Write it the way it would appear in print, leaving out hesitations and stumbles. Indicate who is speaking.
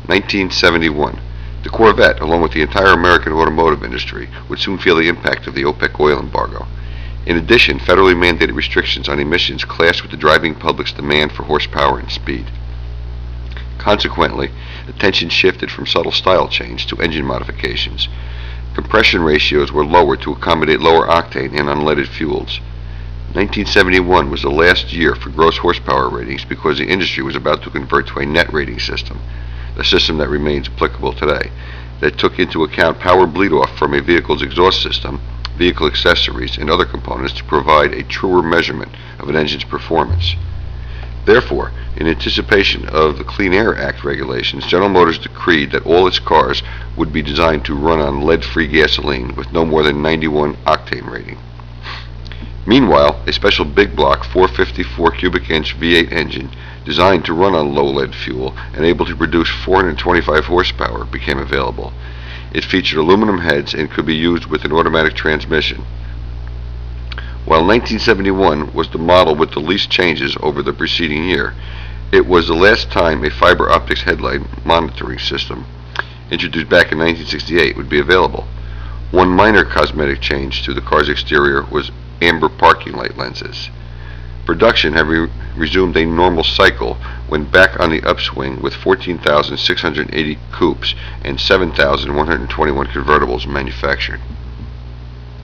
Speaker 1: 1971. The Corvette, along with the entire American automotive industry, would soon feel the impact of the OPEC oil embargo. In addition, federally mandated restrictions on emissions clashed with the driving public's demand for horsepower and speed. Consequently, attention shifted from subtle style change to engine modifications. Compression ratios were lowered to accommodate lower octane and unleaded fuels. 1971 was the last year for gross horsepower ratings because the industry was about to convert to a net rating system, a system that remains applicable today, that took into account power bleed-off from a vehicle's exhaust system, vehicle accessories, and other components to provide a truer measurement of an engine's performance. Therefore, in anticipation of the Clean Air Act regulations, General Motors decreed that all its cars would be designed to run on lead-free gasoline with no more than 91 octane rating. Meanwhile, a special big block 454 cubic inch V8 engine designed to run on low lead fuel and able to produce 425 horsepower became available. It featured aluminum heads and could be used with an automatic transmission. While 1971 was the model with the least changes over the preceding year, it was the last time a fiber optics headlight monitoring system, introduced back in 1968, would be available. One minor cosmetic change to the car's exterior was amber parking light lenses. Production had resumed a normal cycle when back on the upswing with 14,680 coupes and 7,121 convertibles manufactured.